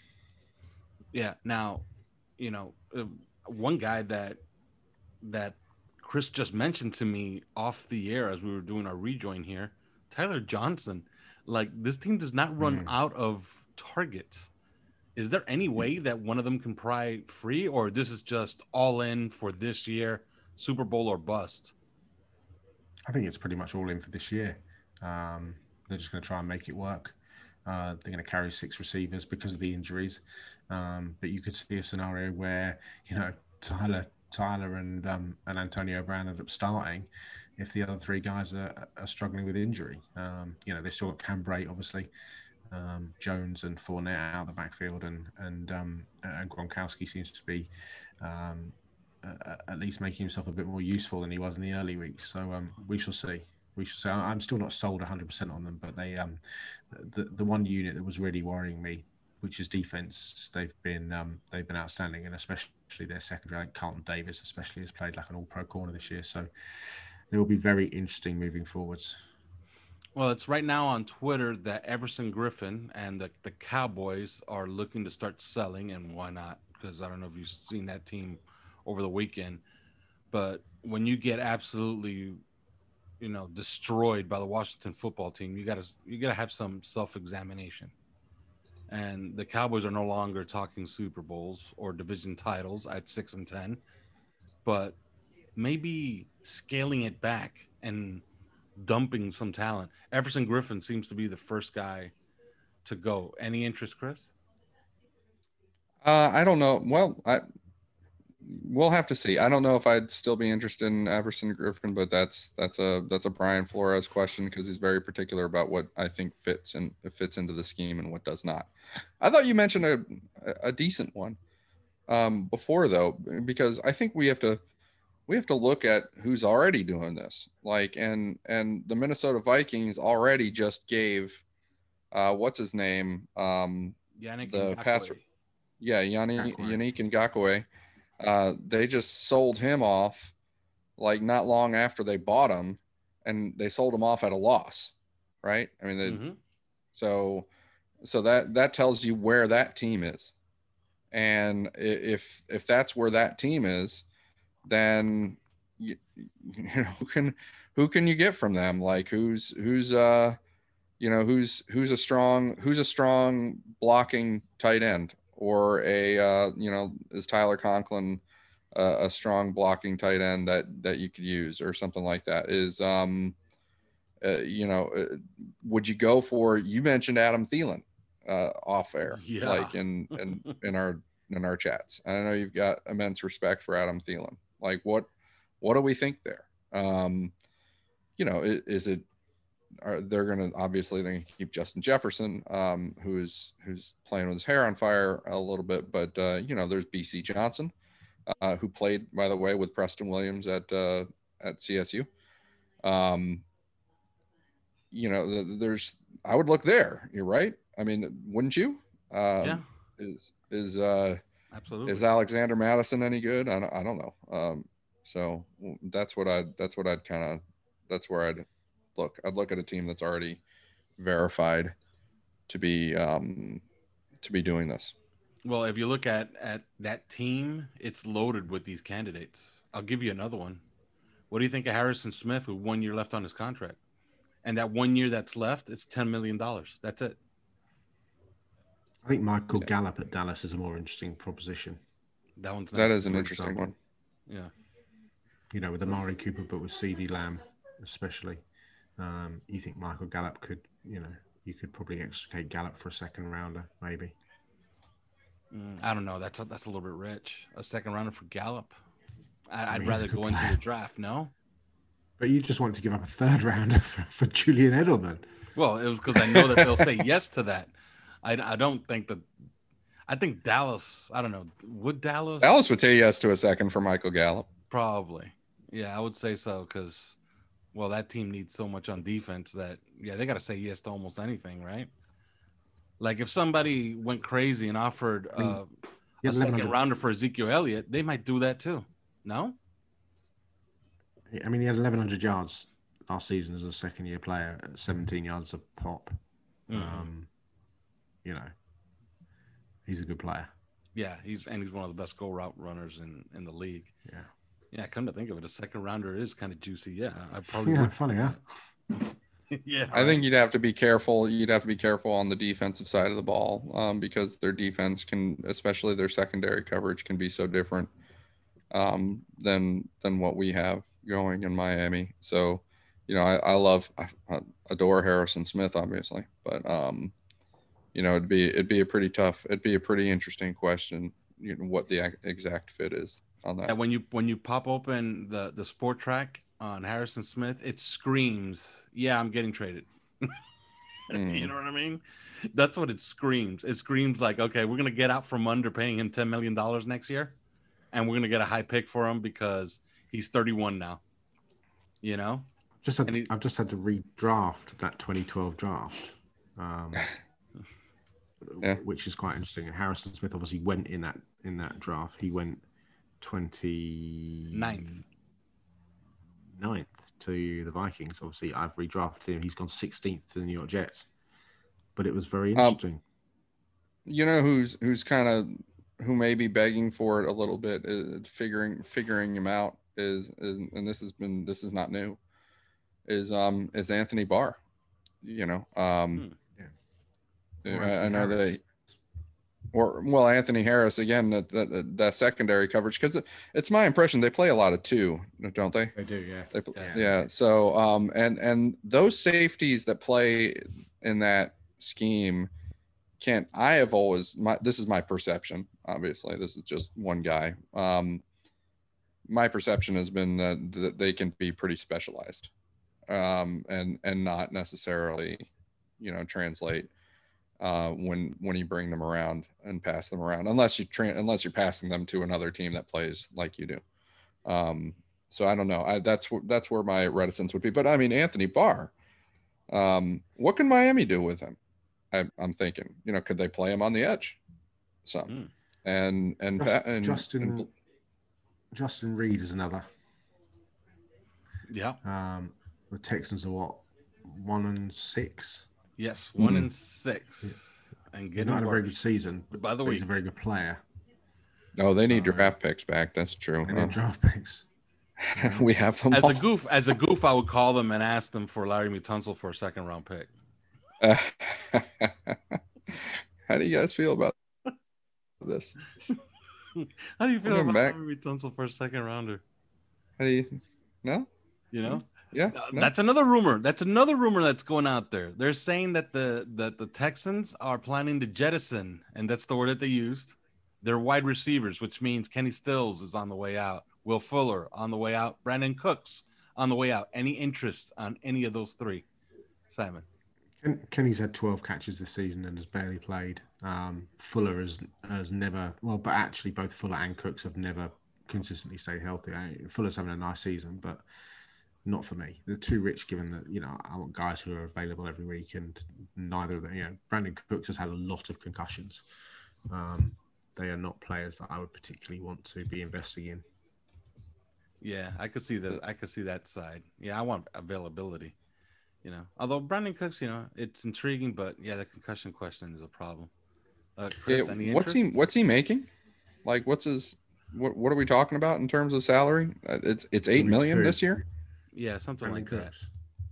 Yeah. Now, you know, uh, one guy that that Chris just mentioned to me off the air as we were doing our rejoin here, Tyler Johnson. Like, this team does not run Mm. out of targets. Is there any way that one of them can pry free, or this is just all in for this year, Super Bowl or bust? I think it's pretty much all in for this year. Um, they're just going to try and make it work. Uh, they're going to carry six receivers because of the injuries. Um, but you could see a scenario where, you know, Tyler, Tyler and um, and Antonio Brown end up starting if the other three guys are, are struggling with injury. Um, you know, they've still got Cambray, obviously, um, Jones and Fournette out of the backfield, and and um, and Gronkowski seems to be um, uh, at least making himself a bit more useful than he was in the early weeks. So um, we shall see. We should say I'm still not sold one hundred percent on them, but they um the the one unit that was really worrying me, which is defense, they've been um they've been outstanding, and especially their secondary. I think Carlton Davis especially has played like an all-pro corner this year, so they will be very interesting moving forwards. Well, it's right now on Twitter that Everson Griffin and the, the Cowboys are looking to start selling, and why not? Because I don't know if you've seen that team over the weekend, but when you get absolutely, you know, destroyed by the Washington football team, you gotta you gotta have some self-examination. And the Cowboys are no longer talking Super Bowls or division titles at six and ten, but maybe scaling it back and dumping some talent. Everson Griffin seems to be the first guy to go. Any interest, Chris? Uh, I don't know. Well, I we'll have to see. I don't know if I'd still be interested in Everson Griffin, but that's that's a that's a Brian Flores question, because he's very particular about what I think fits and fits into the scheme and what does not. I thought you mentioned a a decent one um, before though, because I think we have to we have to look at who's already doing this. Like, and and the Minnesota Vikings already just gave uh, what's his name um, Yannick the Ngakoue. pass. Yeah, Yanni, Ngakoue. Yannick Ngakoue. Uh, they just sold him off like not long after they bought him, and they sold him off at a loss, right? I mean, they, Mhm. so so that that tells you where that team is, and i- if if that's where that team is, then you, you know who can who can you get from them? Like who's who's uh you know who's who's a strong who's a strong blocking tight end, or a uh, you know is Tyler Conklin uh, a strong blocking tight end that that you could use, or something like that? Is um uh, you know uh, would you go for, you mentioned Adam Thielen uh, off air, Yeah. like in in in our in our chats. I know you've got immense respect for Adam Thielen. Like what what do we think there? Um, you know, is, is it are they're going to obviously they keep Justin Jefferson, um, who's who's playing with his hair on fire a little bit, but uh, you know, there's B C Johnson, uh, who played, by the way, with Preston Williams at uh, at C S U. Um, you know, there's I would look there. You're right. I mean, wouldn't you? Um, yeah. Is is uh, Absolutely. Is Alexander Madison any good? I don't, I don't know. Um, so that's what I that's what I'd kind of that's where I'd look. I'd look at a team that's already verified to be um, to be doing this. Well, if you look at at that team, it's loaded with these candidates. I'll give you another one. What do you think of Harrison Smith, with one year left on his contract? And that one year that's left, it's ten million dollars. That's it. I think Michael yeah. Gallup at Dallas is a more interesting proposition. That one's nice. That is an interesting example. one. Yeah. You know, with Amari Cooper, but with CeeDee Lamb especially. Um, you think Michael Gallup could, you know, you could probably extricate Gallup for a second rounder, maybe. Mm, I don't know. That's a, that's a little bit rich. A second rounder for Gallup. I, I'd rather go into the draft, no? But you just want to give up a third rounder for, for Julian Edelman. Well, it was because I know that they'll say yes to that. I, I don't think that. I think Dallas. I don't know. Would Dallas? Dallas would say yes to a second for Michael Gallup. Probably. Yeah, I would say so because, well, that team needs so much on defense that yeah, they got to say yes to almost anything, right? Like if somebody went crazy and offered uh, a second rounder for Ezekiel Elliott, they might do that too. No. I mean, he had eleven hundred yards last season as a second-year player, at seventeen yards a pop. Mm-hmm. Um, you know, he's a good player. Yeah, he's and he's one of the best goal route runners in, in the league. Yeah, yeah. Come to think of it, a second rounder is kind of juicy. Yeah, I probably yeah, would. funny, huh? yeah, I right. think you'd have to be careful. You'd have to be careful on the defensive side of the ball, um, because their defense can, especially their secondary coverage, can be so different um, than than what we have going in Miami. So, you know, I, I love, I, I adore Harrison Smith, obviously, but um, you know, it'd be it'd be a pretty tough, it'd be a pretty interesting question, you know, what the exact fit is on that. And when you when you pop open the the sport track on Harrison Smith, it screams, "Yeah, I'm getting traded." mm. You know what I mean? That's what it screams. It screams like, "Okay, we're gonna get out from under paying him ten million dollars next year, and we're gonna get a high pick for him because he's thirty-one now." You know. Just had, he, I've just had to redraft that twenty twelve draft. Um, yeah. Which is quite interesting. Harrison Smith obviously went in that in that draft. He went twenty-ninth to the Vikings. Obviously, I've redrafted him. He's gone sixteenth to the New York Jets. But it was very interesting. Um, you know who's who's kind of who may be begging for it a little bit, is figuring figuring him out is, is and this has been this is not new. Is um is Anthony Barr. You know. Um, hmm. I, I know they, or well, Anthony Harris again. That that, that secondary coverage, because it, it's my impression they play a lot of two, don't they? They do, yeah. They, yeah. yeah. So um, and and those safeties that play in that scheme, can't. I have always my this is my perception. Obviously, this is just one guy. Um, my perception has been that, that they can be pretty specialized, um, and and not necessarily, you know, translate. Uh, when when you bring them around and pass them around, unless you tra- unless you're passing them to another team that plays like you do. Um, so I don't know. I, that's that's where my reticence would be. But I mean, Anthony Barr, um, what can Miami do with him? I, I'm thinking, you know, could they play him on the edge? So mm. and and, Just, and Justin and, Justin Reed is another. Yeah. Um, the Texans are what, one and six. Yes, one mm. and six, yeah. and he's not had a very good season. But by the way, he's a very good player. Oh, they so, need draft picks back. That's true. They need oh. draft picks. We have them as all. a goof. As a goof, I would call them and ask them for Larry Tunsil for a second round pick. Uh, how do you guys feel about this? How do you feel about back? Larry Tunsil for a second rounder? How do you? No. You know. Yeah, no. That's another rumor. That's another rumor that's going out there. They're saying that the that the Texans are planning to jettison, and that's the word that they used, their wide receivers, which means Kenny Stills is on the way out, Will Fuller on the way out, Brandon Cooks on the way out. Any interest on any of those three? Simon. Ken, Kenny's had twelve catches this season and has barely played. Um, Fuller has has never well, but actually both Fuller and Cooks have never consistently stayed healthy. I, Fuller's having a nice season, but not for me. They're too rich, given that you know I want guys who are available every week, and neither of them. You know, Brandon Cooks has had a lot of concussions. Um, they are not players that I would particularly want to be investing in. Yeah, I could see that. I could see that side. Yeah, I want availability. You know, although Brandon Cooks, you know, it's intriguing, but yeah, the concussion question is a problem. Uh, Chris, Yeah, any what's interest? he what's he making? Like, what's his what what are we talking about in terms of salary? Uh, It's it's eight million this year. Yeah, something Brandon like that. Cooks.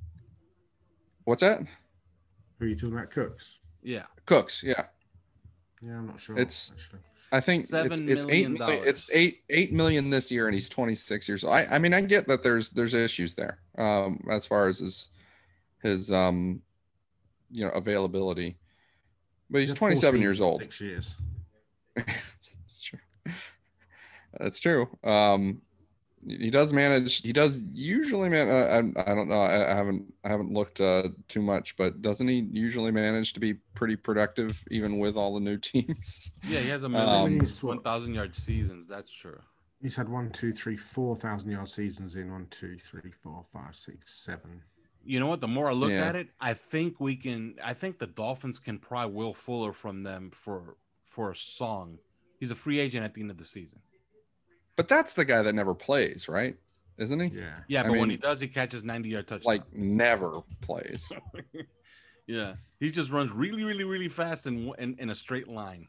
What's that? Who are you talking about? Cooks. Yeah, Cooks, yeah. Yeah, I'm not sure. It's- actually. I think Seven it's it's eight million million, it's dollars. eight eight million this year, and he's twenty-six years old. I, I mean, I get that there's there's issues there, um, as far as his his um, you know, availability, but he's He had twenty-seven fourteen years for old. Six years. That's true. That's true. Um, he does manage. He does usually man. Uh, I, I don't know. I, I haven't I haven't looked uh, too much, but doesn't he usually manage to be pretty productive even with all the new teams? yeah, he has a Um, million, He's what- one thousand yard seasons. That's true. He's had one, two, three, four thousand yard seasons in one, two, three, four, five, six, seven. You know what? The more I look Yeah. at it, I think we can. I think the Dolphins can pry Will Fuller from them for for a song. He's a free agent at the end of the season. But that's the guy that never plays, right? Isn't he? Yeah. Yeah, I but when mean, he does, he catches ninety yard touchdowns. Like never plays. yeah, he just runs really, really, really fast in in, in a straight line.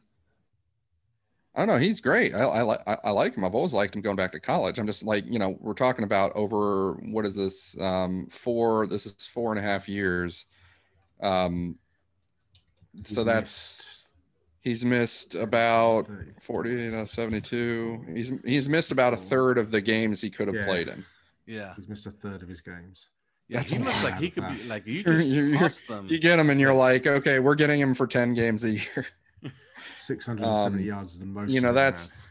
I don't know. He's great. I, I like I, I like him. I've always liked him going back to college. I'm just like, you know, we're talking about over what is this? Um, four. This is four and a half years. Um, so He's that's missed he's missed about thirty. forty, no, seventy-two. He's he's missed about a third of the games he could have Yeah. played in. Yeah, He's missed a third of his games. yeah. That's He a looks like lot he of could that. be like you You're- just you're- toss them. You get him, and you're like, okay, we're getting him for ten games a year. six hundred seventy Um, yards is the most. you know, he's ever that's- had.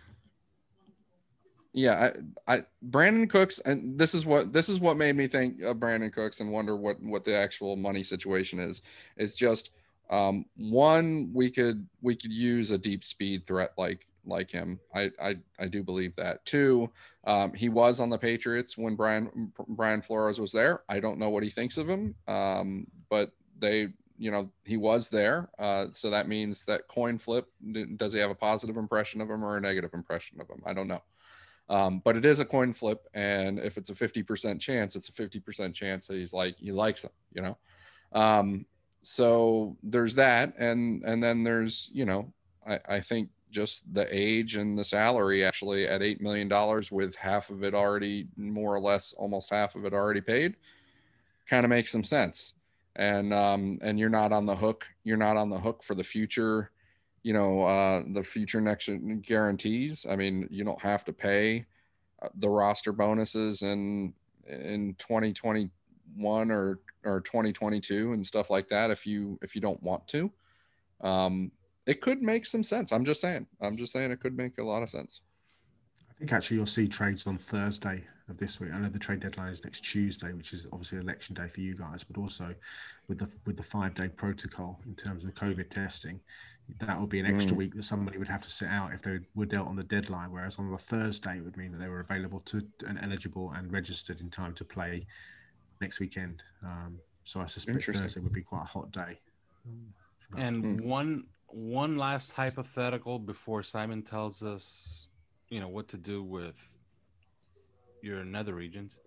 Yeah, I, I Brandon Cooks, and this is what this is what made me think of Brandon Cooks and wonder what what the actual money situation is. It's just um, one, we could we could use a deep speed threat like like him. I I, I do believe that. Two, um, he was on the Patriots when Brian Brian Flores was there. I don't know what he thinks of him, um, but they. You know, he was there. Uh, so that means that coin flip, does he have a positive impression of him or a negative impression of him? I don't know. Um, but it is a coin flip. And if it's a fifty percent chance, it's a fifty percent chance that he's like, he likes him, you know? Um, so there's that. And, and then there's, you know, I, I think just the age and the salary actually at eight million dollars with half of it already, more or less, almost half of it already paid, kind of makes some sense. And um and you're not on the hook you're not on the hook for the future, you know, uh the future next guarantees. I mean, you don't have to pay the roster bonuses in in twenty twenty-one or or twenty twenty-two and stuff like that if you if you don't want to. Um it could make some sense. I'm just saying I'm just saying it could make a lot of sense. I think actually you'll see trades on Thursday of this week. I know the trade deadline is next Tuesday, which is obviously election day for you guys, but also with the with the five day protocol in terms of COVID testing, that would be an extra Mm. week that somebody would have to sit out if they were dealt on the deadline. Whereas on the Thursday, it would mean that they were available to and eligible and registered in time to play next weekend. Um, so I suspect Interesting. Thursday would be quite a hot day. um, for that And stuff. one one last hypothetical before Simon tells us, you know, what to do with your nether regions.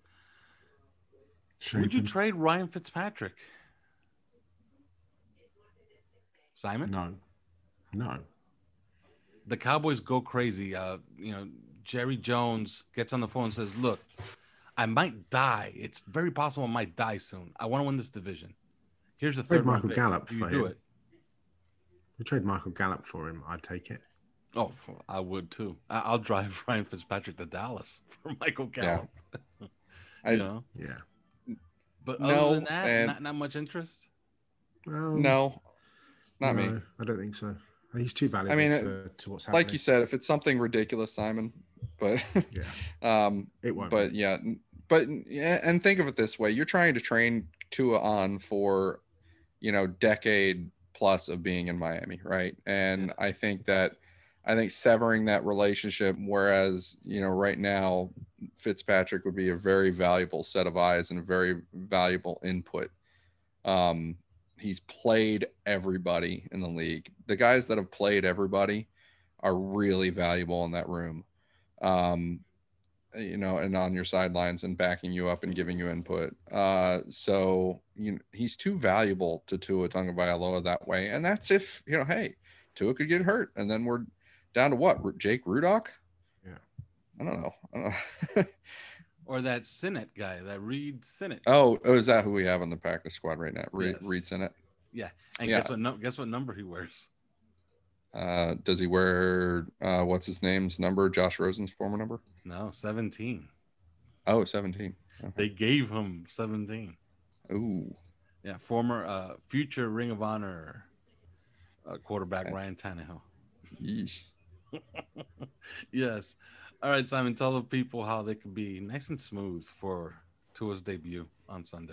Would you Chafin? trade Ryan Fitzpatrick? Simon? No, no. The Cowboys go crazy. Uh, you know, Jerry Jones gets on the phone and says, "Look, I might die. It's very possible I might die soon. I want to win this division. Here's the Trade third round Michael pick. Gallup Do you for do him. it?" If you trade Michael Gallup for him, I'd take it. Oh, f- I would too. I- I'll drive Ryan Fitzpatrick to Dallas for Michael Gallup. I you know, Yeah. but No, other than that, and- not, not much interest. Well, No, not no, me. I don't think so. He's too valuable mean, to, to what's happening. Like you said, if it's something ridiculous, Simon, but Yeah, um it won't. but yeah, n- but and think of it this way: you're trying to train Tua on for, you know, decade plus of being in Miami, right? And I think that I think severing that relationship, whereas, you know, right now Fitzpatrick would be a very valuable set of eyes and a very valuable input. Um, he's played everybody in the league. The guys that have played everybody are really valuable in that room. Um, you know, and on your sidelines and backing you up and giving you input. Uh, so, you know, he's too valuable to Tua Tagovailoa that way. And that's if, you know, hey, Tua could get hurt. And then we're down to what? Jake Rudock? Yeah. I don't know. I don't know. Or that Sinnott guy, that Reed Sinnott. Oh, oh, is that who we have on the practice squad right now? Reed, Yes. Reed Sinnott? Yeah. And Yeah. guess what? No, guess what number he wears? Uh, does he wear, uh, what's his name's number? Josh Rosen's former number? No, seventeen. Oh, seventeen. Okay. They gave him seventeen. Ooh. Yeah, former, uh, future Ring of Honor uh, quarterback Okay. Ryan Tannehill. Yeesh. Yes. All right, Simon, tell the people how they can be nice and smooth for Tua's debut on Sunday.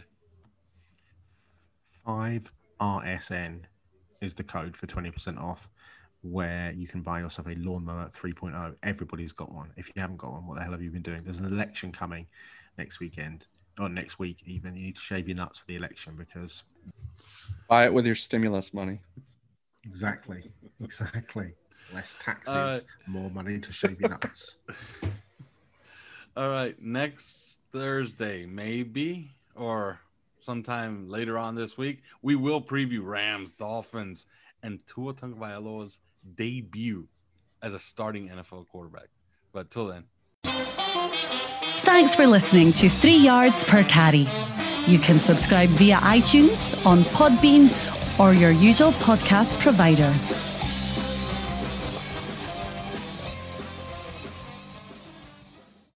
five R S N is the code for twenty percent off, where you can buy yourself a lawnmower three point oh. Everybody's got one. If you haven't got one, what the hell have you been doing? There's an election coming next weekend, or next week even. You need to shave your nuts for the election because... Buy it with your stimulus money. Exactly. Exactly. Less taxes, Uh, more money to shave your nuts. All right, next Thursday, maybe, or sometime later on this week, we will preview Rams, Dolphins, and Tua Tagovailoa's debut as a starting N F L quarterback. But till then. Thanks for listening to Three Yards Per Carry. You can subscribe via iTunes, on Podbean, or your usual podcast provider.